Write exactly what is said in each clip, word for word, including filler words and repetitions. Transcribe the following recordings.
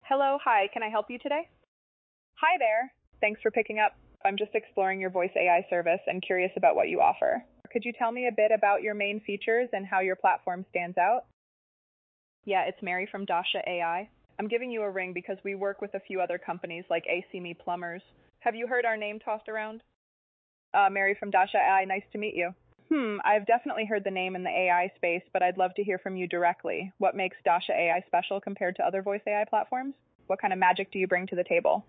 Hello, hi, can I help you today? Hi there. Thanks for picking up. I'm just exploring your voice A I service and curious about what you offer. Could you tell me a bit about your main features and how your platform stands out? Yeah, it's Mary from Dasha A I. I'm giving you a ring because we work with a few other companies like A C M E Plumbers. Have you heard our name tossed around? Uh, Mary from Dasha A I, nice to meet you. Hmm, I've definitely heard the name in the A I space, but I'd love to hear from you directly. What makes Dasha A I special compared to other voice A I platforms? What kind of magic do you bring to the table?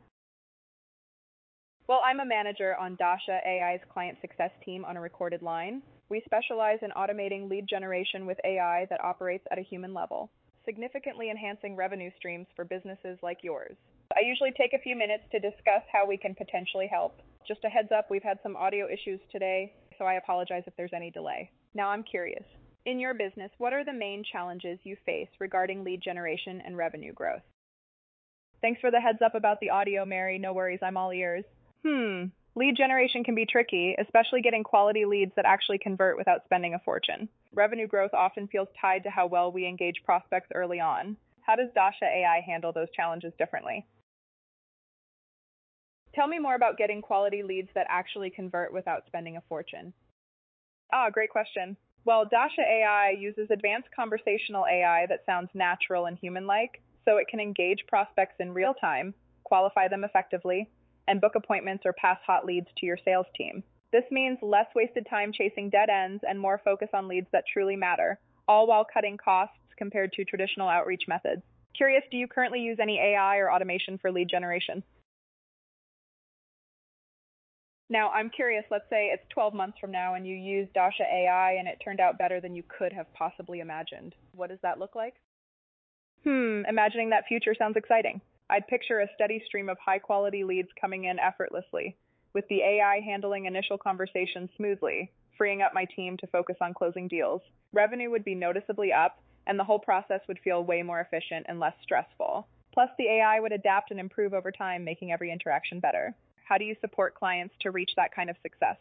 Well, I'm a manager on Dasha A I's client success team on a recorded line. We specialize in automating lead generation with A I that operates at a human level, significantly enhancing revenue streams for businesses like yours. I usually take a few minutes to discuss how we can potentially help. Just a heads up, we've had some audio issues today, so I apologize if there's any delay. Now I'm curious. In your business, what are the main challenges you face regarding lead generation and revenue growth? Thanks for the heads up about the audio, Mary. No worries, I'm all ears. Hmm. Lead generation can be tricky, especially getting quality leads that actually convert without spending a fortune. Revenue growth often feels tied to how well we engage prospects early on. How does Dasha A I handle those challenges differently? Tell me more about getting quality leads that actually convert without spending a fortune. Ah, great question. Well, Dasha A I uses advanced conversational A I that sounds natural and human-like, so it can engage prospects in real time, qualify them effectively, and book appointments or pass hot leads to your sales team. This means less wasted time chasing dead ends and more focus on leads that truly matter, all while cutting costs compared to traditional outreach methods. Curious, do you currently use any A I or automation for lead generation? Now, I'm curious, let's say it's twelve months from now and you use Dasha A I and it turned out better than you could have possibly imagined. What does that look like? Hmm, imagining that future sounds exciting. I'd picture a steady stream of high-quality leads coming in effortlessly, with the A I handling initial conversations smoothly, freeing up my team to focus on closing deals. Revenue would be noticeably up, and the whole process would feel way more efficient and less stressful. Plus, the A I would adapt and improve over time, making every interaction better. How do you support clients to reach that kind of success?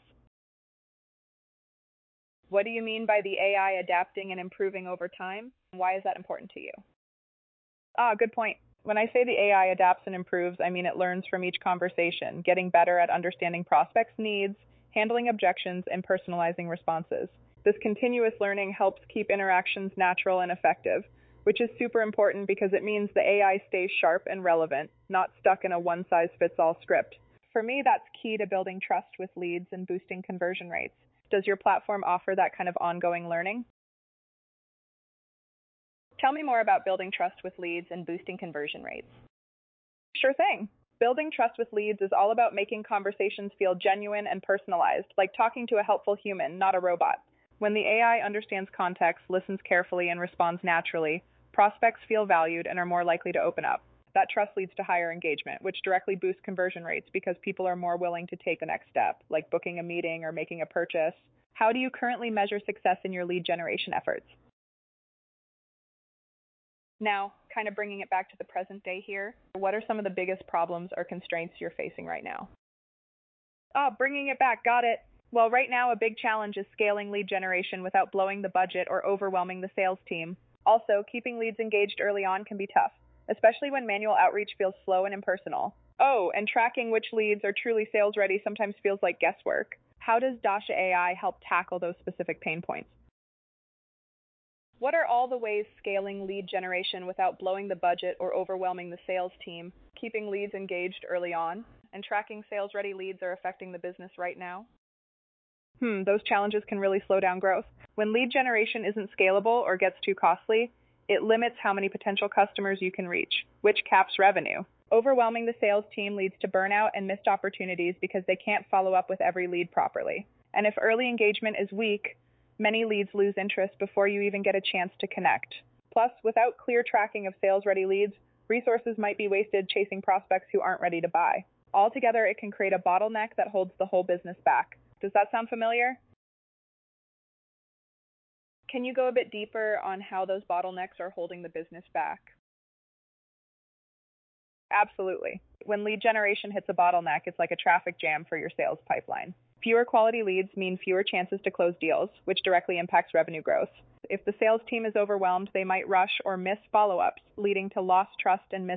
What do you mean by the A I adapting and improving over time? Why is that important to you? Ah, good point. When I say the A I adapts and improves, I mean it learns from each conversation, getting better at understanding prospects' needs, handling objections, and personalizing responses. This continuous learning helps keep interactions natural and effective, which is super important because it means the A I stays sharp and relevant, not stuck in a one-size-fits-all script. For me, that's key to building trust with leads and boosting conversion rates. Does your platform offer that kind of ongoing learning? Tell me more about building trust with leads and boosting conversion rates. Sure thing. Building trust with leads is all about making conversations feel genuine and personalized, like talking to a helpful human, not a robot. When the A I understands context, listens carefully, and responds naturally, prospects feel valued and are more likely to open up. That trust leads to higher engagement, which directly boosts conversion rates because people are more willing to take the next step, like booking a meeting or making a purchase. How do you currently measure success in your lead generation efforts? Now, kind of bringing it back to the present day here, what are some of the biggest problems or constraints you're facing right now? Oh, bringing it back, got it. Well, right now, a big challenge is scaling lead generation without blowing the budget or overwhelming the sales team. Also, keeping leads engaged early on can be tough, especially when manual outreach feels slow and impersonal. Oh, and tracking which leads are truly sales ready sometimes feels like guesswork. How does Dasha A I help tackle those specific pain points? What are all the ways scaling lead generation without blowing the budget or overwhelming the sales team, keeping leads engaged early on, and tracking sales-ready leads are affecting the business right now? Hmm, those challenges can really slow down growth. When lead generation isn't scalable or gets too costly, it limits how many potential customers you can reach, which caps revenue. Overwhelming the sales team leads to burnout and missed opportunities because they can't follow up with every lead properly. And if early engagement is weak, many leads lose interest before you even get a chance to connect. Plus, without clear tracking of sales-ready leads, resources might be wasted chasing prospects who aren't ready to buy. Altogether, it can create a bottleneck that holds the whole business back. Does that sound familiar? Can you go a bit deeper on how those bottlenecks are holding the business back? Absolutely. When lead generation hits a bottleneck, it's like a traffic jam for your sales pipeline. Fewer quality leads mean fewer chances to close deals, which directly impacts revenue growth. If the sales team is overwhelmed, they might rush or miss follow-ups, leading to lost trust and missed